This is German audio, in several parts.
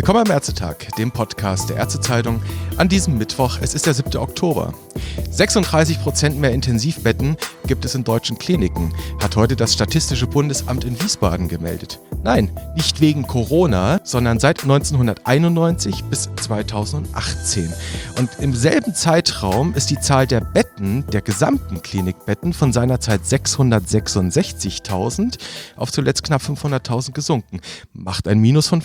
Willkommen am Ärztetag, dem Podcast der Ärztezeitung an diesem Mittwoch. Es ist der 7. Oktober. 36% mehr Intensivbetten gibt es in deutschen Kliniken, hat heute das Statistische Bundesamt in Wiesbaden gemeldet. Nein, nicht wegen Corona, sondern seit 1991 bis 2018. Und im selben Zeitraum ist die Zahl der Betten, der gesamten Klinikbetten, von seinerzeit 666.000 auf zuletzt knapp 500.000 gesunken. Macht ein Minus von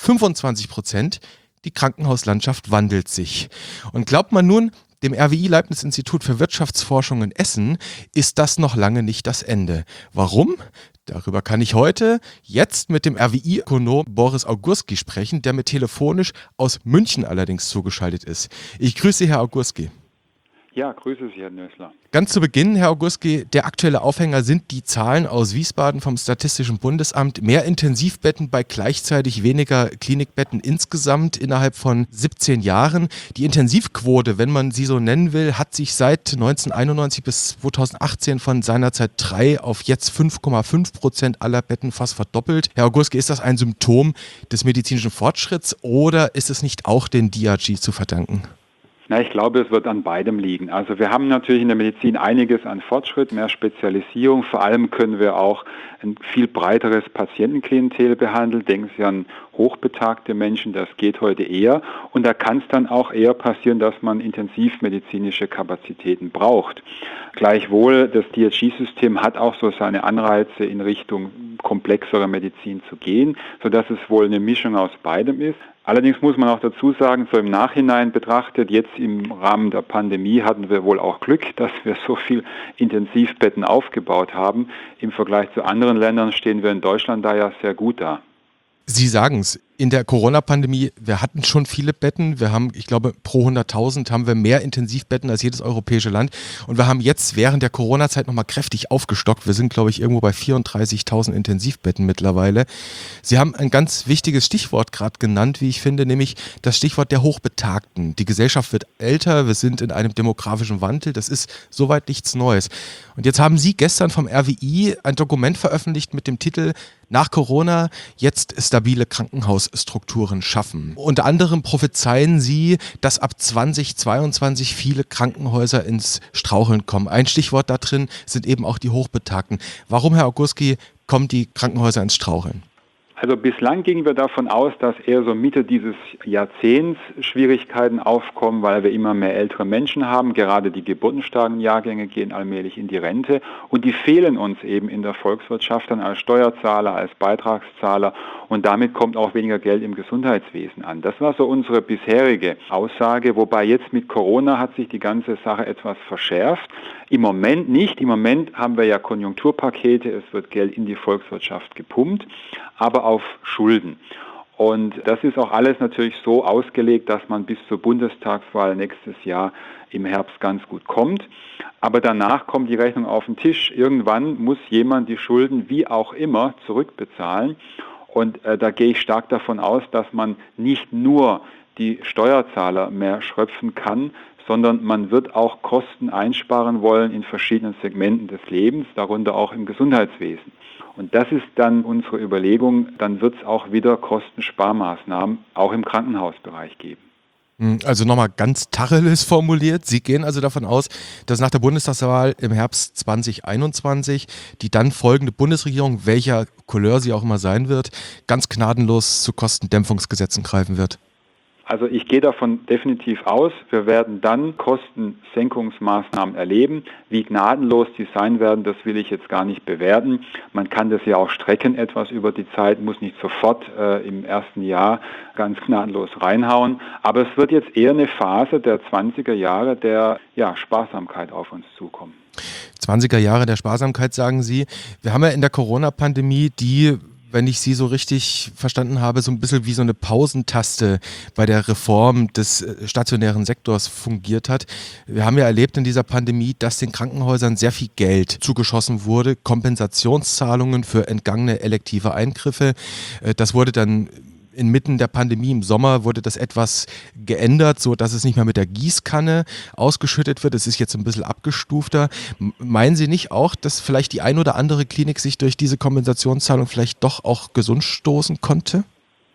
25%. Die Krankenhauslandschaft wandelt sich. Und glaubt man nun dem RWI-Leibniz-Institut für Wirtschaftsforschung in Essen, ist das noch lange nicht das Ende. Warum? Darüber kann ich jetzt mit dem RWI-Ökonom Boris Augurski sprechen, der mir telefonisch aus München allerdings zugeschaltet ist. Ich grüße Sie, Herr Augurski. Ja, grüße Sie, Herr Nössler. Ganz zu Beginn, Herr Augurski, der aktuelle Aufhänger sind die Zahlen aus Wiesbaden vom Statistischen Bundesamt. Mehr Intensivbetten bei gleichzeitig weniger Klinikbetten insgesamt innerhalb von 17 Jahren. Die Intensivquote, wenn man sie so nennen will, hat sich seit 1991 bis 2018 von seinerzeit 3 auf jetzt 5,5% aller Betten fast verdoppelt. Herr Augurski, ist das ein Symptom des medizinischen Fortschritts oder ist es nicht auch den DRG zu verdanken? Na, ich glaube, es wird an beidem liegen. Also wir haben natürlich in der Medizin einiges an Fortschritt, mehr Spezialisierung. Vor allem können wir auch ein viel breiteres Patientenklientel behandeln. Denken Sie an hochbetagte Menschen, das geht heute eher. Und da kann es dann auch eher passieren, dass man intensivmedizinische Kapazitäten braucht. Gleichwohl, das DRG-System hat auch so seine Anreize in Richtung komplexere Medizin zu gehen, sodass es wohl eine Mischung aus beidem ist. Allerdings muss man auch dazu sagen, so im Nachhinein betrachtet, jetzt im Rahmen der Pandemie hatten wir wohl auch Glück, dass wir so viel Intensivbetten aufgebaut haben. Im Vergleich zu anderen Ländern stehen wir in Deutschland da ja sehr gut da. Sie sagen es, in der Corona-Pandemie, wir hatten schon viele Betten. Wir haben, ich glaube, pro 100.000 haben wir mehr Intensivbetten als jedes europäische Land. Und wir haben jetzt während der Corona-Zeit nochmal kräftig aufgestockt. Wir sind, glaube ich, irgendwo bei 34.000 Intensivbetten mittlerweile. Sie haben ein ganz wichtiges Stichwort gerade genannt, wie ich finde, nämlich das Stichwort der Hochbetagten. Die Gesellschaft wird älter, wir sind in einem demografischen Wandel. Das ist soweit nichts Neues. Und jetzt haben Sie gestern vom RWI ein Dokument veröffentlicht mit dem Titel „Nach Corona jetzt stabile Krankenhausstrukturen schaffen“. Unter anderem prophezeien Sie, dass ab 2022 viele Krankenhäuser ins Straucheln kommen. Ein Stichwort da drin sind eben auch die Hochbetagten. Warum, Herr Augurski, kommen die Krankenhäuser ins Straucheln? Also bislang gingen wir davon aus, dass eher so Mitte dieses Jahrzehnts Schwierigkeiten aufkommen, weil wir immer mehr ältere Menschen haben. Gerade die geburtenstarken Jahrgänge gehen allmählich in die Rente und die fehlen uns eben in der Volkswirtschaft dann als Steuerzahler, als Beitragszahler und damit kommt auch weniger Geld im Gesundheitswesen an. Das war so unsere bisherige Aussage, wobei jetzt mit Corona hat sich die ganze Sache etwas verschärft. Im Moment nicht. Im Moment haben wir ja Konjunkturpakete, es wird Geld in die Volkswirtschaft gepumpt, aber auf Schulden. Und das ist auch alles natürlich so ausgelegt, dass man bis zur Bundestagswahl nächstes Jahr im Herbst ganz gut kommt. Aber danach kommt die Rechnung auf den Tisch. Irgendwann muss jemand die Schulden wie auch immer zurückbezahlen. Und da gehe ich stark davon aus, dass man nicht nur die Steuerzahler mehr schröpfen kann, sondern man wird auch Kosten einsparen wollen in verschiedenen Segmenten des Lebens, darunter auch im Gesundheitswesen. Und das ist dann unsere Überlegung, dann wird es auch wieder Kostensparmaßnahmen auch im Krankenhausbereich geben. Also nochmal ganz tacheles formuliert. Sie gehen also davon aus, dass nach der Bundestagswahl im Herbst 2021 die dann folgende Bundesregierung, welcher Couleur sie auch immer sein wird, ganz gnadenlos zu Kostendämpfungsgesetzen greifen wird. Also ich gehe davon definitiv aus, wir werden dann Kostensenkungsmaßnahmen erleben. Wie gnadenlos die sein werden, das will ich jetzt gar nicht bewerten. Man kann das ja auch strecken etwas über die Zeit, muss nicht sofort im ersten Jahr ganz gnadenlos reinhauen. Aber es wird jetzt eher eine Phase der 20er Jahre der Sparsamkeit auf uns zukommen. 20er Jahre der Sparsamkeit, sagen Sie. Wir haben ja in der Corona-Pandemie die, wenn ich Sie so richtig verstanden habe, so ein bisschen wie so eine Pausentaste bei der Reform des stationären Sektors fungiert hat. Wir haben ja erlebt in dieser Pandemie, dass den Krankenhäusern sehr viel Geld zugeschossen wurde, Kompensationszahlungen für entgangene elektive Eingriffe. Das wurde dann inmitten der Pandemie im Sommer wurde das etwas geändert, so dass es nicht mehr mit der Gießkanne ausgeschüttet wird. Es ist jetzt ein bisschen abgestufter. Meinen Sie nicht auch, dass vielleicht die ein oder andere Klinik sich durch diese Kompensationszahlung vielleicht doch auch gesund stoßen konnte?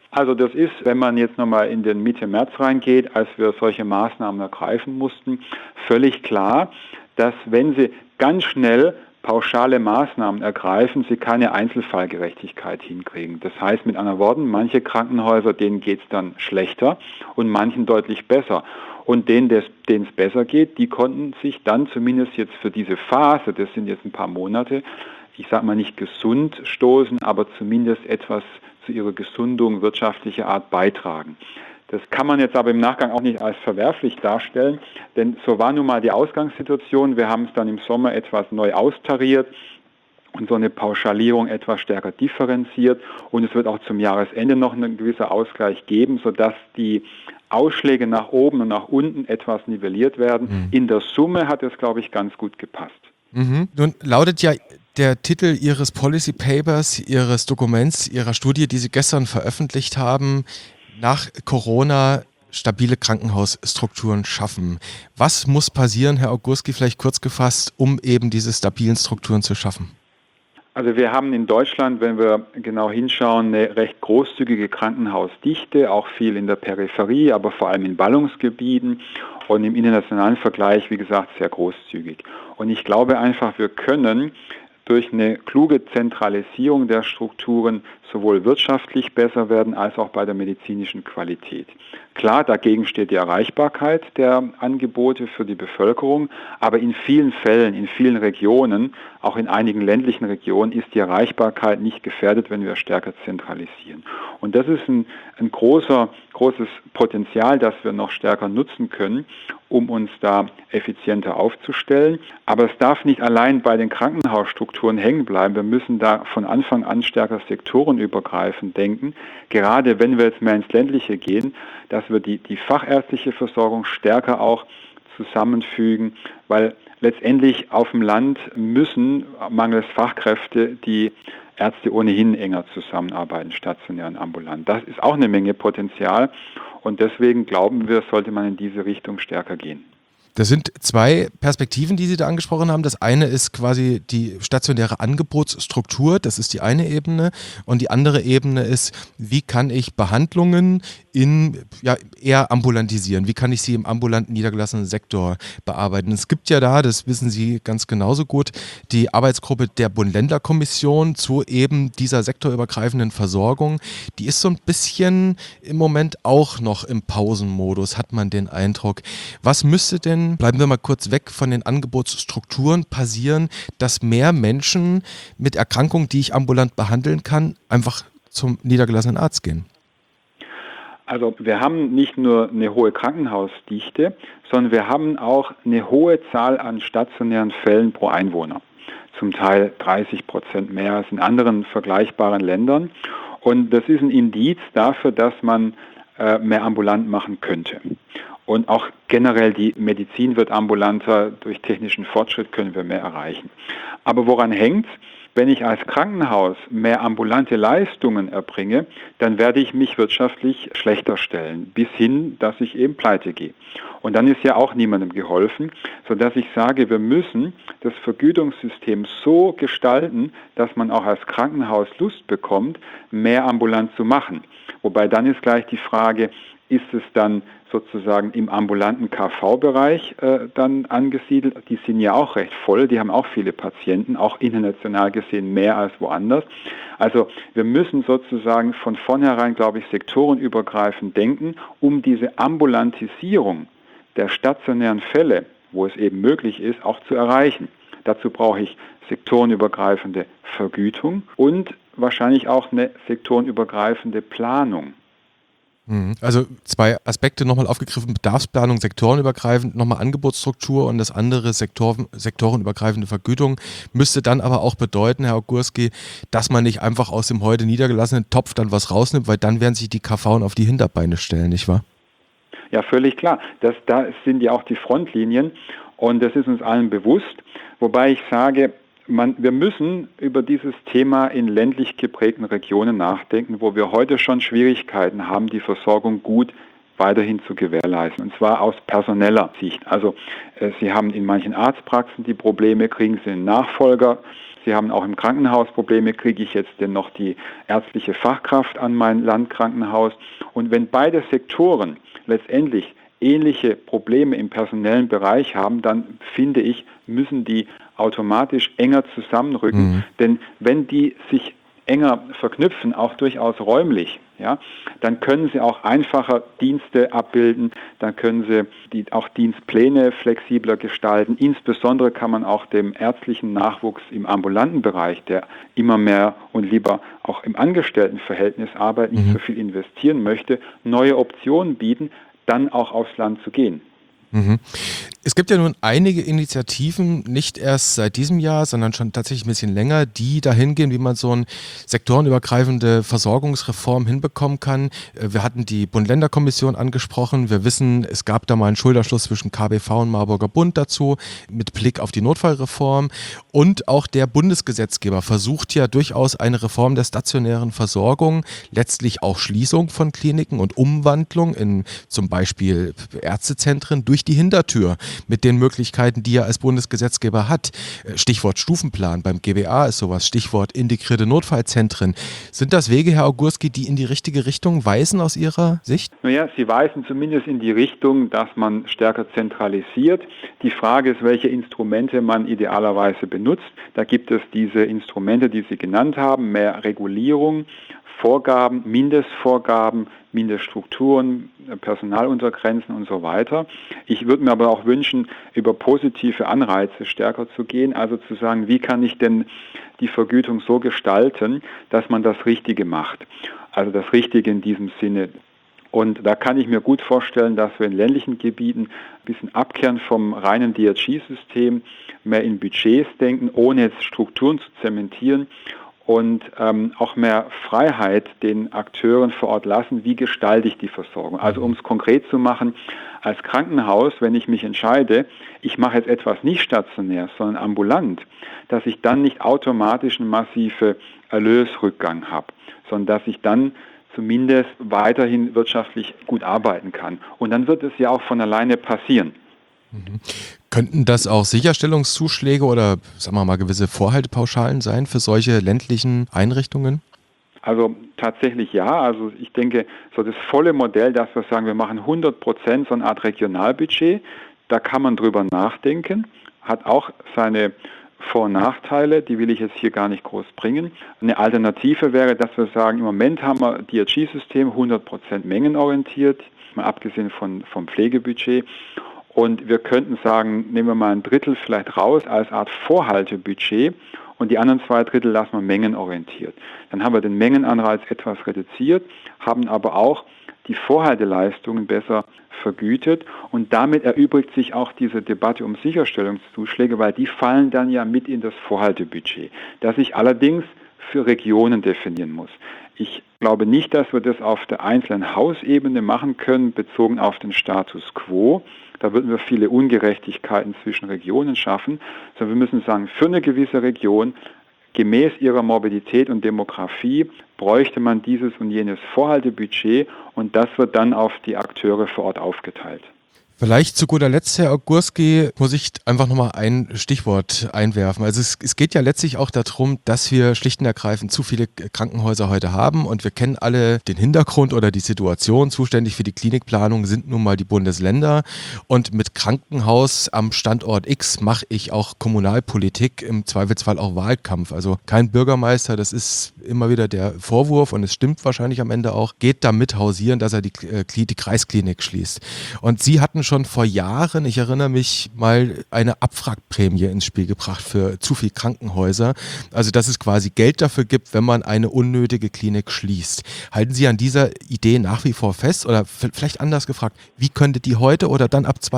Also das ist, wenn man jetzt nochmal in den Mitte März reingeht, als wir solche Maßnahmen ergreifen mussten, völlig klar, dass wenn Sie ganz schnell pauschale Maßnahmen ergreifen, Sie keine Einzelfallgerechtigkeit hinkriegen. Das heißt mit anderen Worten, manche Krankenhäuser, denen geht es dann schlechter und manchen deutlich besser. Und denen es besser geht, die konnten sich dann zumindest jetzt für diese Phase, das sind jetzt ein paar Monate, ich sage mal nicht gesund stoßen, aber zumindest etwas zu ihrer Gesundung wirtschaftlicher Art beitragen. Das kann man jetzt aber im Nachgang auch nicht als verwerflich darstellen, denn so war nun mal die Ausgangssituation. Wir haben es dann im Sommer etwas neu austariert und so eine Pauschalierung etwas stärker differenziert und es wird auch zum Jahresende noch ein gewisser Ausgleich geben, sodass die Ausschläge nach oben und nach unten etwas nivelliert werden. In der Summe hat es, glaube ich, ganz gut gepasst. Nun lautet ja der Titel Ihres Policy Papers, Ihres Dokuments, Ihrer Studie, die Sie gestern veröffentlicht haben, nach Corona stabile Krankenhausstrukturen schaffen. Was muss passieren, Herr Ogurski, vielleicht kurz gefasst, um eben diese stabilen Strukturen zu schaffen? Also wir haben in Deutschland, wenn wir genau hinschauen, eine recht großzügige Krankenhausdichte, auch viel in der Peripherie, aber vor allem in Ballungsgebieten und im internationalen Vergleich, wie gesagt, sehr großzügig. Und ich glaube einfach, wir können durch eine kluge Zentralisierung der Strukturen sowohl wirtschaftlich besser werden als auch bei der medizinischen Qualität. Klar, dagegen steht die Erreichbarkeit der Angebote für die Bevölkerung, aber in vielen Fällen, in vielen Regionen, auch in einigen ländlichen Regionen, ist die Erreichbarkeit nicht gefährdet, wenn wir stärker zentralisieren. Und das ist ein großes Potenzial, das wir noch stärker nutzen können, um uns da effizienter aufzustellen. Aber es darf nicht allein bei den Krankenhausstrukturen hängen bleiben. Wir müssen da von Anfang an stärker sektorenübergreifend denken. Gerade wenn wir jetzt mehr ins Ländliche gehen, dass wir die fachärztliche Versorgung stärker auch zusammenfügen, weil letztendlich auf dem Land müssen mangels Fachkräfte die Ärzte ohnehin enger zusammenarbeiten, stationär und ambulant. Das ist auch eine Menge Potenzial und deswegen glauben wir, sollte man in diese Richtung stärker gehen. Das sind zwei Perspektiven, die Sie da angesprochen haben. Das eine ist quasi die stationäre Angebotsstruktur, das ist die eine Ebene. Und die andere Ebene ist, wie kann ich Behandlungen eher ambulantisieren? Wie kann ich sie im ambulanten niedergelassenen Sektor bearbeiten? Es gibt ja da, das wissen Sie ganz genauso gut, die Arbeitsgruppe der Bund-Länder-Kommission zu eben dieser sektorübergreifenden Versorgung. Die ist so ein bisschen im Moment auch noch im Pausenmodus, hat man den Eindruck. Was müsste denn, bleiben wir mal kurz weg von den Angebotsstrukturen, passieren, dass mehr Menschen mit Erkrankungen, die ich ambulant behandeln kann, einfach zum niedergelassenen Arzt gehen? Also wir haben nicht nur eine hohe Krankenhausdichte, sondern wir haben auch eine hohe Zahl an stationären Fällen pro Einwohner. Zum Teil 30% mehr als in anderen vergleichbaren Ländern. Und das ist ein Indiz dafür, dass man mehr ambulant machen könnte. Und auch generell die Medizin wird ambulanter, durch technischen Fortschritt können wir mehr erreichen. Aber woran hängt's? Wenn ich als Krankenhaus mehr ambulante Leistungen erbringe, dann werde ich mich wirtschaftlich schlechter stellen, bis hin, dass ich eben pleite gehe. Und dann ist ja auch niemandem geholfen, sodass ich sage, wir müssen das Vergütungssystem so gestalten, dass man auch als Krankenhaus Lust bekommt, mehr ambulant zu machen. Wobei dann ist gleich die Frage, ist es dann sozusagen im ambulanten KV-Bereich dann angesiedelt? Die sind ja auch recht voll, die haben auch viele Patienten, auch international gesehen mehr als woanders. Also wir müssen sozusagen von vornherein, glaube ich, sektorenübergreifend denken, um diese Ambulantisierung der stationären Fälle, wo es eben möglich ist, auch zu erreichen. Dazu brauche ich sektorenübergreifende Vergütung und wahrscheinlich auch eine sektorenübergreifende Planung. Also zwei Aspekte nochmal aufgegriffen, Bedarfsplanung, sektorenübergreifend, nochmal Angebotsstruktur und das andere sektorenübergreifende Vergütung, müsste dann aber auch bedeuten, Herr Ogurski, dass man nicht einfach aus dem heute niedergelassenen Topf dann was rausnimmt, weil dann werden sich die KVen auf die Hinterbeine stellen, nicht wahr? Ja, völlig klar. Da sind ja auch die Frontlinien und das ist uns allen bewusst, wobei ich sage, wir müssen über dieses Thema in ländlich geprägten Regionen nachdenken, wo wir heute schon Schwierigkeiten haben, die Versorgung gut weiterhin zu gewährleisten, und zwar aus personeller Sicht. Also Sie haben in manchen Arztpraxen die Probleme, kriegen Sie einen Nachfolger Sie haben auch im Krankenhaus Probleme, kriege ich jetzt denn noch die ärztliche Fachkraft an mein Landkrankenhaus? Und wenn beide Sektoren letztendlich ähnliche Probleme im personellen Bereich haben, dann finde ich, müssen die automatisch enger zusammenrücken. Denn wenn die sich enger verknüpfen, auch durchaus räumlich, ja, dann können sie auch einfacher Dienste abbilden, dann können sie auch Dienstpläne flexibler gestalten. Insbesondere kann man auch dem ärztlichen Nachwuchs im ambulanten Bereich, der immer mehr und lieber auch im Angestelltenverhältnis arbeitet, nicht so viel investieren möchte, neue Optionen bieten, dann auch aufs Land zu gehen. Es gibt ja nun einige Initiativen, nicht erst seit diesem Jahr, sondern schon tatsächlich ein bisschen länger, die dahin gehen, wie man so eine sektorenübergreifende Versorgungsreform hinbekommen kann. Wir hatten die Bund-Länder-Kommission angesprochen. Wir wissen, es gab da mal einen Schulterschluss zwischen KBV und Marburger Bund dazu, mit Blick auf die Notfallreform. Und auch der Bundesgesetzgeber versucht ja durchaus eine Reform der stationären Versorgung, letztlich auch Schließung von Kliniken und Umwandlung in zum Beispiel Ärztezentren durch die Hintertür mit den Möglichkeiten, die er als Bundesgesetzgeber hat. Stichwort Stufenplan beim GBA ist sowas, Stichwort integrierte Notfallzentren. Sind das Wege, Herr Augurski, die in die richtige Richtung weisen aus Ihrer Sicht? Naja, sie weisen zumindest in die Richtung, dass man stärker zentralisiert. Die Frage ist, welche Instrumente man idealerweise benutzt. Da gibt es diese Instrumente, die Sie genannt haben, mehr Regulierung, Vorgaben, Mindestvorgaben, Mindeststrukturen, Personaluntergrenzen und so weiter. Ich würde mir aber auch wünschen, über positive Anreize stärker zu gehen, also zu sagen, wie kann ich denn die Vergütung so gestalten, dass man das Richtige macht. Also das Richtige in diesem Sinne. Und da kann ich mir gut vorstellen, dass wir in ländlichen Gebieten ein bisschen abkehren vom reinen DRG-System, mehr in Budgets denken, ohne jetzt Strukturen zu zementieren, und auch mehr Freiheit den Akteuren vor Ort lassen, wie gestalte ich die Versorgung. Also um es konkret zu machen, als Krankenhaus, wenn ich mich entscheide, ich mache jetzt etwas nicht stationär, sondern ambulant, dass ich dann nicht automatisch einen massiven Erlösrückgang habe, sondern dass ich dann zumindest weiterhin wirtschaftlich gut arbeiten kann. Und dann wird es ja auch von alleine passieren. Könnten das auch Sicherstellungszuschläge oder, sagen wir mal, gewisse Vorhaltepauschalen sein für solche ländlichen Einrichtungen? Also tatsächlich ja. Also ich denke, so das volle Modell, dass wir sagen, wir machen 100% so eine Art Regionalbudget, da kann man drüber nachdenken, hat auch seine Vor- und Nachteile, die will ich jetzt hier gar nicht groß bringen. Eine Alternative wäre, dass wir sagen, im Moment haben wir DRG-System 100% mengenorientiert, mal abgesehen vom Pflegebudget. Und wir könnten sagen, nehmen wir mal ein Drittel vielleicht raus als Art Vorhaltebudget und die anderen 2 Drittel lassen wir mengenorientiert. Dann haben wir den Mengenanreiz etwas reduziert, haben aber auch die Vorhalteleistungen besser vergütet und damit erübrigt sich auch diese Debatte um Sicherstellungszuschläge, weil die fallen dann ja mit in das Vorhaltebudget, das ich allerdings für Regionen definieren muss. Ich glaube nicht, dass wir das auf der einzelnen Hausebene machen können, bezogen auf den Status quo. Da würden wir viele Ungerechtigkeiten zwischen Regionen schaffen, sondern wir müssen sagen, für eine gewisse Region, gemäß ihrer Morbidität und Demografie, bräuchte man dieses und jenes Vorhaltebudget und das wird dann auf die Akteure vor Ort aufgeteilt. Vielleicht zu guter Letzt, Herr Augurski, muss ich einfach nochmal ein Stichwort einwerfen. Also es geht ja letztlich auch darum, dass wir schlicht und ergreifend zu viele Krankenhäuser heute haben und wir kennen alle den Hintergrund oder die Situation. Zuständig für die Klinikplanung sind nun mal die Bundesländer und mit Krankenhaus am Standort X mache ich auch Kommunalpolitik, im Zweifelsfall auch Wahlkampf. Also kein Bürgermeister, das ist immer wieder der Vorwurf und es stimmt wahrscheinlich am Ende auch, geht damit hausieren, dass er die Kreisklinik schließt. Und Sie hatten schon vor Jahren, ich erinnere mich, mal eine Abwrackprämie ins Spiel gebracht für zu viel Krankenhäuser. Also dass es quasi Geld dafür gibt, wenn man eine unnötige Klinik schließt. Halten Sie an dieser Idee nach wie vor fest oder vielleicht anders gefragt, wie könnte die heute oder dann ab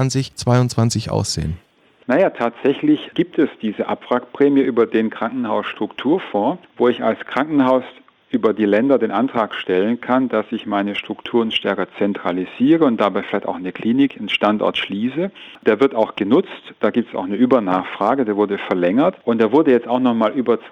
2022 aussehen? Naja, tatsächlich gibt es diese Abwrackprämie über den Krankenhausstrukturfonds, wo ich als Krankenhaus über die Länder den Antrag stellen kann, dass ich meine Strukturen stärker zentralisiere und dabei vielleicht auch eine Klinik, einen Standort schließe. Der wird auch genutzt, da gibt es auch eine Übernachfrage, der wurde verlängert und der wurde jetzt auch nochmal über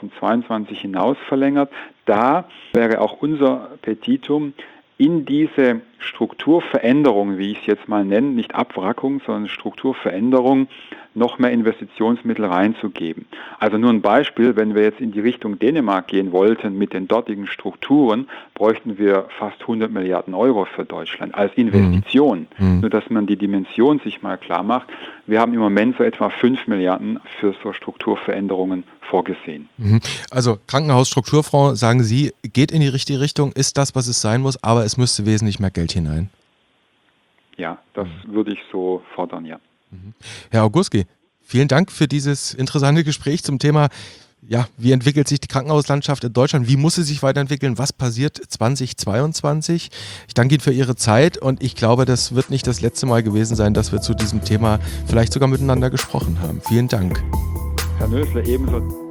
2022 hinaus verlängert. Da wäre auch unser Petitum, in diese Strukturveränderung, wie ich es jetzt mal nenne, nicht Abwrackung, sondern Strukturveränderung, noch mehr Investitionsmittel reinzugeben. Also nur ein Beispiel, wenn wir jetzt in die Richtung Dänemark gehen wollten mit den dortigen Strukturen, bräuchten wir fast 100 Milliarden Euro für Deutschland als Investition. Nur dass man die Dimension sich mal klar macht. Wir haben im Moment so etwa 5 Milliarden für so Strukturveränderungen vorgesehen. Also Krankenhausstrukturfonds, sagen Sie, geht in die richtige Richtung, ist das, was es sein muss, aber es müsste wesentlich mehr Geld hinein. Ja, das würde ich so fordern, ja. Herr Augustky, vielen Dank für dieses interessante Gespräch zum Thema, ja, wie entwickelt sich die Krankenhauslandschaft in Deutschland, wie muss sie sich weiterentwickeln, was passiert 2022? Ich danke Ihnen für Ihre Zeit und ich glaube, das wird nicht das letzte Mal gewesen sein, dass wir zu diesem Thema vielleicht sogar miteinander gesprochen haben. Vielen Dank. Herr Nösler, ebenso.